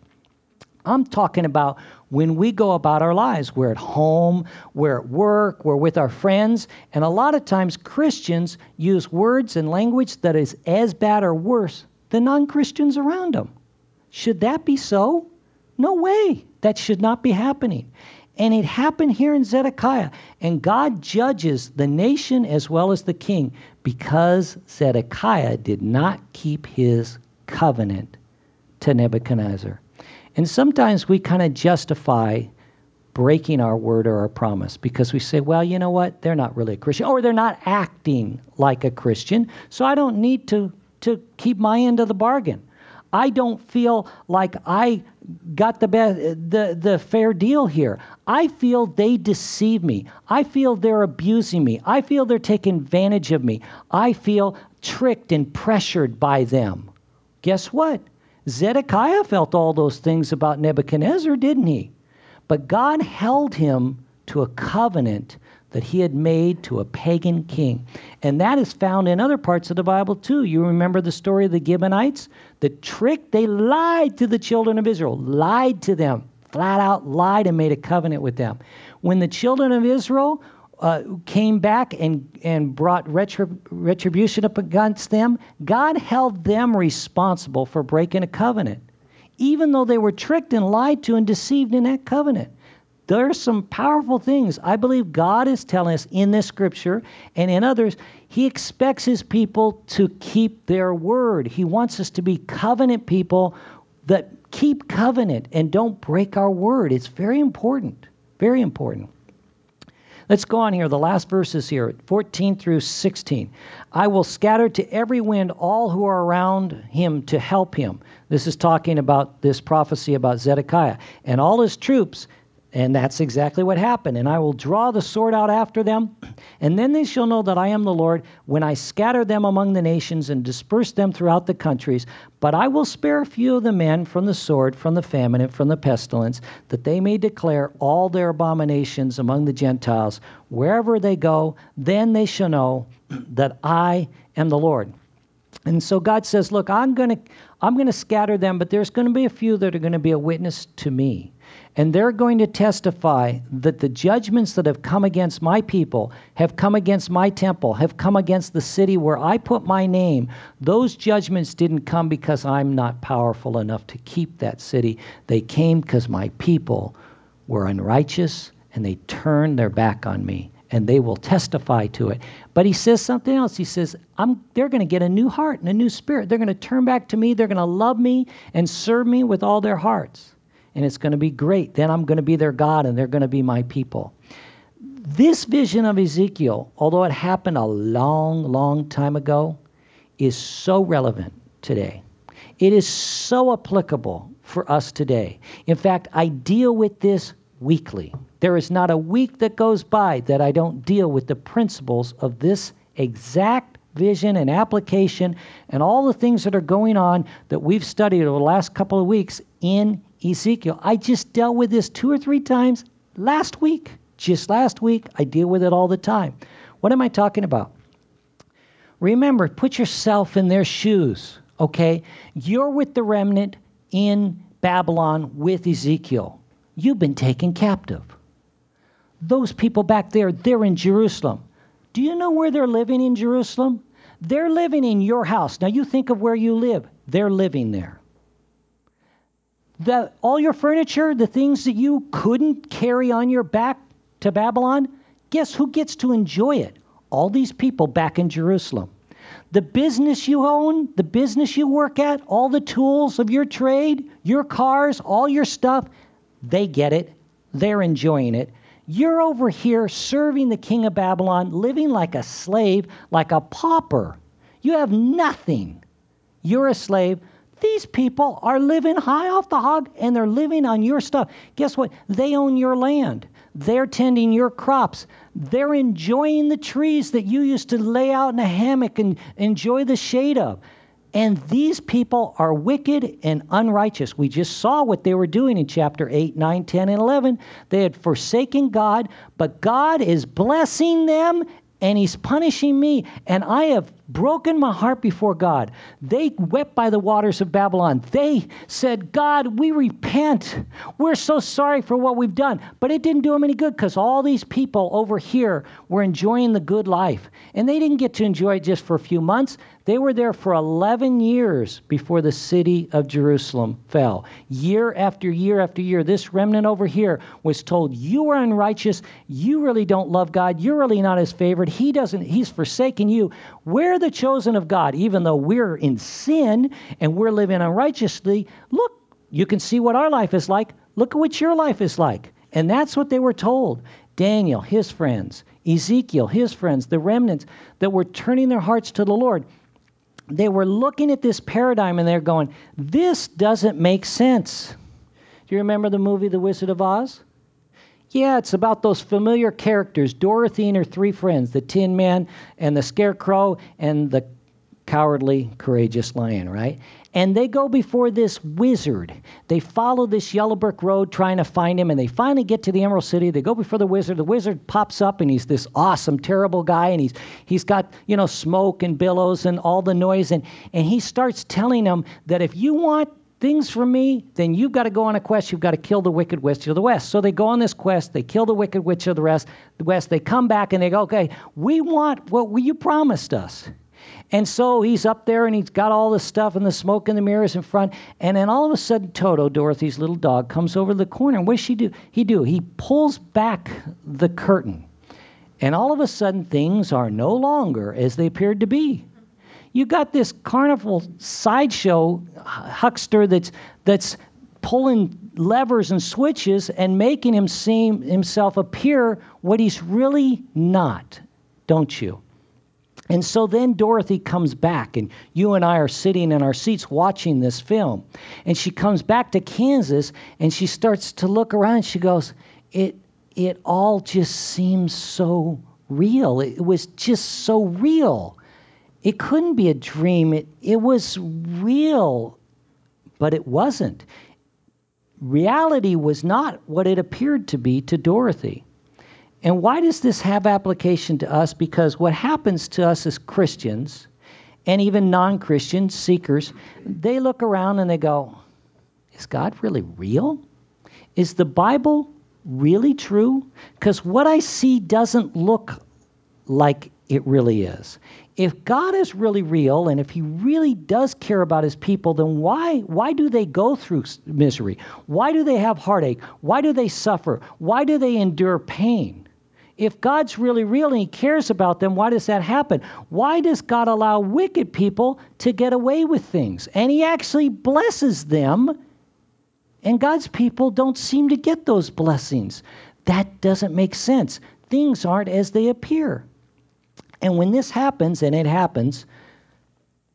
I'm talking about when we go about our lives. We're at home, we're at work, we're with our friends, and a lot of times Christians use words and language that is as bad or worse than non-Christians around them. Should that be so? No way. That should not be happening. And it happened here in Zedekiah. And God judges the nation as well as the king because Zedekiah did not keep his covenant to Nebuchadnezzar. And sometimes we kind of justify breaking our word or our promise because we say, well, you know what? They're not really a Christian, or they're not acting like a Christian, so I don't need to, to keep my end of the bargain. I don't feel like I got the best, the, the fair deal here. I feel they deceive me. I feel they're abusing me. I feel they're taking advantage of me. I feel tricked and pressured by them. Guess what? Zedekiah felt all those things about Nebuchadnezzar, didn't he? But God held him to a covenant that he had made to a pagan king. And that is found in other parts of the Bible too. You remember the story of the Gibeonites? The trick, they lied to the children of Israel, lied to them, flat out lied and made a covenant with them. When the children of Israel uh, came back and, and brought retrib- retribution up against them, God held them responsible for breaking a covenant, even though they were tricked and lied to and deceived in that covenant. There are some powerful things I believe God is telling us in this scripture and in others. He expects his people to keep their word. He wants us to be covenant people that keep covenant and don't break our word. It's very important, very important. Let's go on here. The last verses here, fourteen through sixteen. I will scatter to every wind all who are around him to help him. This is talking about this prophecy about Zedekiah and all his troops. And that's exactly what happened. And I will draw the sword out after them, and then they shall know that I am the Lord when I scatter them among the nations and disperse them throughout the countries. But I will spare a few of the men from the sword, from the famine, and from the pestilence, that they may declare all their abominations among the Gentiles. Wherever they go, then they shall know that I am the Lord. And so God says, look, I'm going to I'm going to scatter them, but there's going to be a few that are going to be a witness to me. And they're going to testify that the judgments that have come against my people, have come against my temple, have come against the city where I put my name. Those judgments didn't come because I'm not powerful enough to keep that city. They came because my people were unrighteous and they turned their back on me. And they will testify to it. But he says something else. He says, I'm, they're going to get a new heart and a new spirit. They're going to turn back to me. They're going to love me and serve me with all their hearts. And it's going to be great. Then I'm going to be their God and they're going to be my people. This vision of Ezekiel, although it happened a long, long time ago, is so relevant today. It is so applicable for us today. In fact, I deal with this weekly. There is not a week that goes by that I don't deal with the principles of this exact vision and application and all the things that are going on that we've studied over the last couple of weeks in Ezekiel. I just dealt with this two or three times last week. Just last week, I deal with it all the time. What am I talking about? Remember, put yourself in their shoes, okay? You're with the remnant in Babylon with Ezekiel. You've been taken captive. Those people back there, they're in Jerusalem. Do you know where they're living in Jerusalem? They're living in your house. Now you think of where you live. They're living there. The, all your furniture, the things that you couldn't carry on your back to Babylon, guess who gets to enjoy it? All these people back in Jerusalem. The business you own, the business you work at, all the tools of your trade, your cars, all your stuff, they get it. They're enjoying it. You're over here serving the king of Babylon, living like a slave, like a pauper. You have nothing. You're a slave. These people are living high off the hog, and they're living on your stuff. Guess what? They own your land. They're tending your crops. They're enjoying the trees that you used to lay out in a hammock and enjoy the shade of. And these people are wicked and unrighteous. We just saw what they were doing in chapter eight, nine, ten, and eleven. They had forsaken God, but God is blessing them, and he's punishing me. And I have broken my heart before God. They wept by the waters of Babylon. They said, God, we repent. We're so sorry for what we've done. But it didn't do them any good because all these people over here were enjoying the good life. And they didn't get to enjoy it just for a few months. They were there for eleven years before the city of Jerusalem fell. Year after year after year, this remnant over here was told, you are unrighteous. You really don't love God. You're really not his favorite. He doesn't, he's forsaken you. We're the chosen of God, even though we're in sin and we're living unrighteously. Look, you can see what our life is like. Look at what your life is like. And that's what they were told. Daniel, his friends, Ezekiel, his friends, the remnants that were turning their hearts to the Lord. They were looking at this paradigm and they're going, this doesn't make sense. Do you remember the movie The Wizard of Oz? Yeah, it's about those familiar characters, Dorothy and her three friends, the Tin Man and the Scarecrow and the cowardly, courageous lion, right? And they go before this wizard. They follow this yellow brick road trying to find him, and they finally get to the Emerald City. They go before the wizard. The wizard pops up, and he's this awesome, terrible guy, and he's he's got, you know, smoke and billows and all the noise, and, and he starts telling them that if you want things from me, then you've got to go on a quest. You've got to kill the wicked witch of the west. So they go on this quest. They kill the wicked witch of the rest, the west. They come back, and they go, okay, we want what you promised us. And so he's up there, and he's got all the stuff and the smoke and the mirrors in front. And then all of a sudden, Toto, Dorothy's little dog, comes over the corner. And what does she do? He do? He pulls back the curtain. And all of a sudden, things are no longer as they appeared to be. You got this carnival sideshow huckster that's that's pulling levers and switches and making him seem himself appear what he's really not, don't you? And so then Dorothy comes back, and you and I are sitting in our seats watching this film. And she comes back to Kansas, and she starts to look around, and she goes, it it all just seems so real. It was just so real. It couldn't be a dream. It it was real, but it wasn't. Reality was not what it appeared to be to Dorothy. And why does this have application to us? Because what happens to us as Christians, and even non-Christian seekers, they look around and they go, is God really real? Is the Bible really true? Because what I see doesn't look like it really is. If God is really real, and if he really does care about his people, then why why do they go through misery? Why do they have heartache? Why do they suffer? Why do they endure pain? If God's really real and he cares about them, why does that happen? Why does God allow wicked people to get away with things? And he actually blesses them, and God's people don't seem to get those blessings. That doesn't make sense. Things aren't as they appear. And when this happens, and it happens,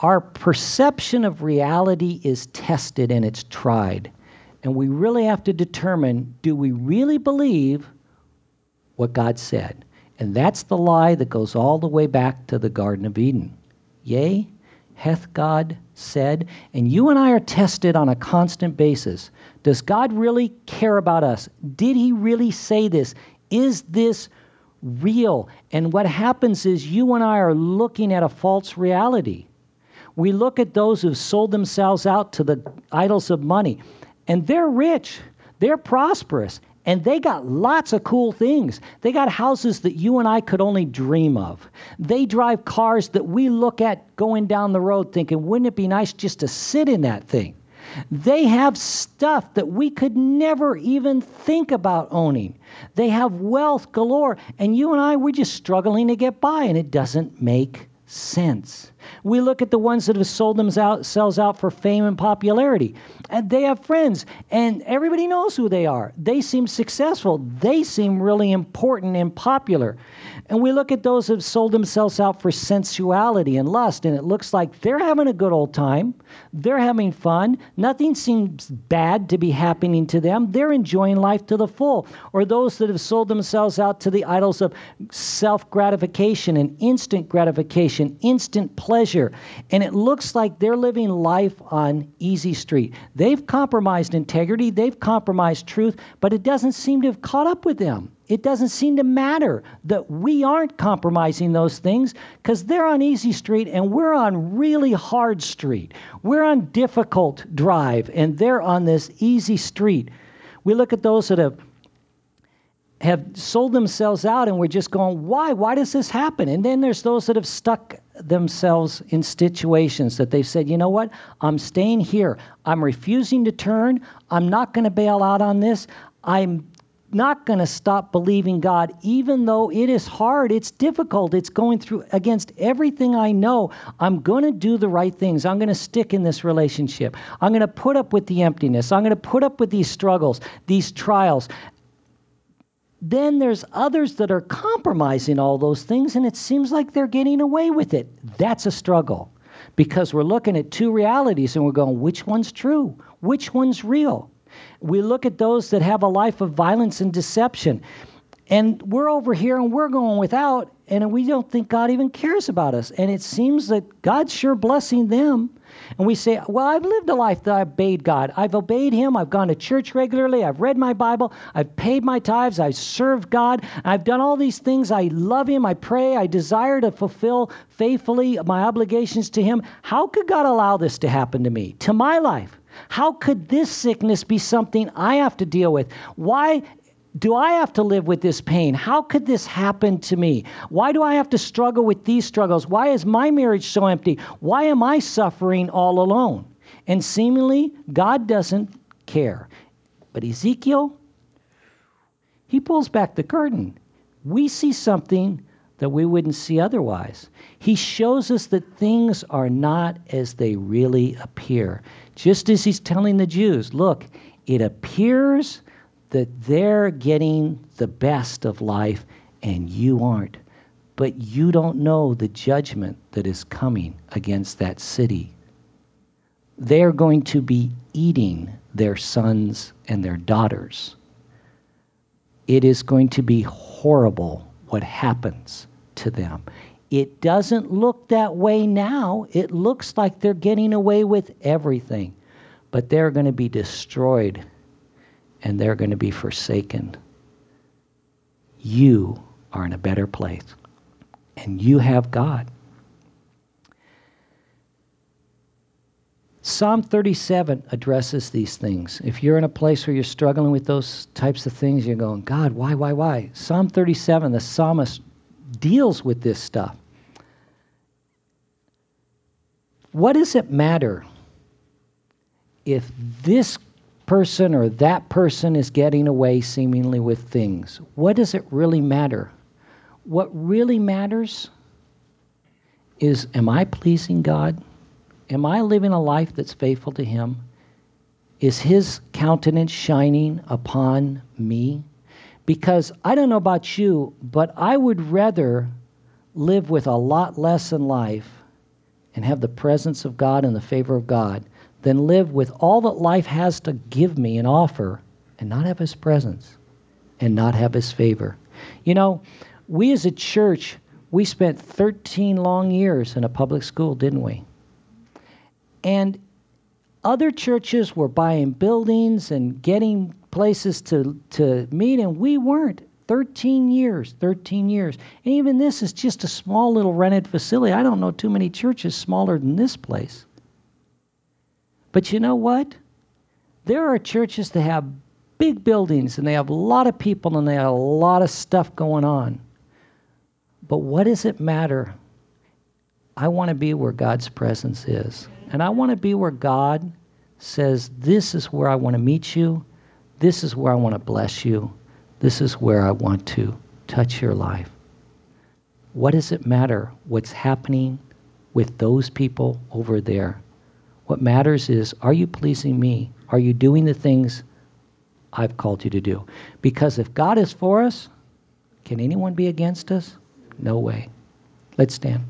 our perception of reality is tested and it's tried. And we really have to determine, do we really believe what God said? And that's the lie that goes all the way back to the Garden of Eden. Yea, hath God said? And you and I are tested on a constant basis. Does God really care about us? Did he really say this? Is this real? And what happens is you and I are looking at a false reality. We look at those who've sold themselves out to the idols of money, and they're rich, they're prosperous, and they got lots of cool things. They got houses that you and I could only dream of. They drive cars that we look at going down the road thinking, wouldn't it be nice just to sit in that thing? They have stuff that we could never even think about owning. They have wealth galore, and you and I, we're just struggling to get by, and it doesn't make sense. We look at the ones that have sold themselves out for fame and popularity, and they have friends, and everybody knows who they are. They seem successful. They seem really important and popular. And we look at those who have sold themselves out for sensuality and lust, and it looks like they're having a good old time. They're having fun. Nothing seems bad to be happening to them. They're enjoying life to the full. Or those that have sold themselves out to the idols of self-gratification and instant gratification, instant pleasure. And it looks like they're living life on easy street. They've compromised integrity. They've compromised truth, but it doesn't seem to have caught up with them. It doesn't seem to matter that we aren't compromising those things because they're on easy street and we're on really hard street. We're on difficult drive and they're on this easy street. We look at those that have have sold themselves out and we're just going, why? Why does this happen? And then there's those that have stuck themselves in situations that they've said, you know what? I'm staying here. I'm refusing to turn. I'm not going to bail out on this. I'm not going to stop believing God, even though it is hard, it's difficult, it's going through against everything I know. I'm going to do the right things. I'm going to stick in this relationship. I'm going to put up with the emptiness. I'm going to put up with these struggles, these trials. Then there's others that are compromising all those things, and it seems like they're getting away with it. That's a struggle because we're looking at two realities and we're going, which one's true? Which one's real? We look at those that have a life of violence and deception, and we're over here and we're going without, and we don't think God even cares about us. And it seems that God's sure blessing them. And we say, well, I've lived a life that I've obeyed God. I've obeyed him. I've gone to church regularly. I've read my Bible. I've paid my tithes. I've served God. I've done all these things. I love him. I pray. I desire to fulfill faithfully my obligations to him. How could God allow this to happen to me, to my life? How could this sickness be something I have to deal with? Why do I have to live with this pain? How could this happen to me? Why do I have to struggle with these struggles? Why is my marriage so empty? Why am I suffering all alone? And seemingly, God doesn't care. But Ezekiel, he pulls back the curtain. We see something that we wouldn't see otherwise. He shows us that things are not as they really appear. Just as he's telling the Jews, look, it appears that they're getting the best of life and you aren't. But you don't know the judgment that is coming against that city. They're going to be eating their sons and their daughters. It is going to be horrible what happens to them. It doesn't look that way now. It looks like they're getting away with everything. But they're going to be destroyed and they're going to be forsaken. You are in a better place. And you have God. Psalm thirty-seven addresses these things. If you're in a place where you're struggling with those types of things, you're going, God, why, why, why? Psalm thirty-seven, the psalmist deals with this stuff. What does it matter if this person or that person is getting away seemingly with things? What does it really matter? What really matters is, am I pleasing God? Am I living a life that's faithful to him? Is his countenance shining upon me? Because I don't know about you, but I would rather live with a lot less in life and have the presence of God and the favor of God than live with all that life has to give me and offer and not have His presence and not have His favor. You know, we as a church, we spent thirteen long years in a public school, didn't we? And other churches were buying buildings and getting places to, to meet, and we weren't. thirteen years, thirteen years. And even this is just a small little rented facility. I don't know too many churches smaller than this place. But you know what? There are churches that have big buildings, and they have a lot of people, and they have a lot of stuff going on. But what does it matter? I want to be where God's presence is. And I want to be where God says, this is where I want to meet you. This is where I want to bless you. This is where I want to touch your life. What does it matter what's happening with those people over there? What matters is, are you pleasing me? Are you doing the things I've called you to do? Because if God is for us, can anyone be against us? No way. Let's stand.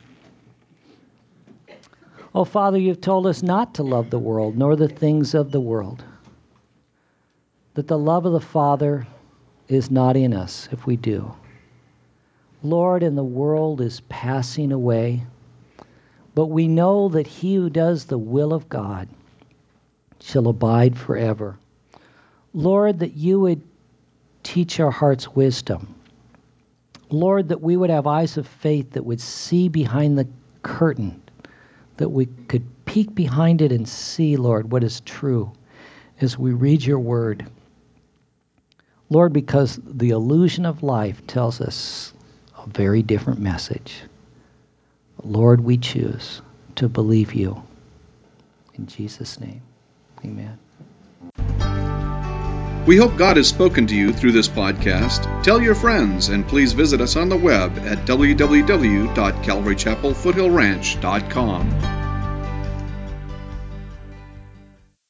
Oh, Father, you've told us not to love the world, nor the things of the world. That the love of the Father is not in us if we do. Lord, and the world is passing away, but we know that he who does the will of God shall abide forever. Lord, that you would teach our hearts wisdom. Lord, that we would have eyes of faith that would see behind the curtain, that we could peek behind it and see, Lord, what is true as we read your word. Lord, because the illusion of life tells us a very different message. Lord, we choose to believe you. In Jesus' name, amen. We hope God has spoken to you through this podcast. Tell your friends, and please visit us on the web at w w w dot calvary chapel foothill ranch dot com.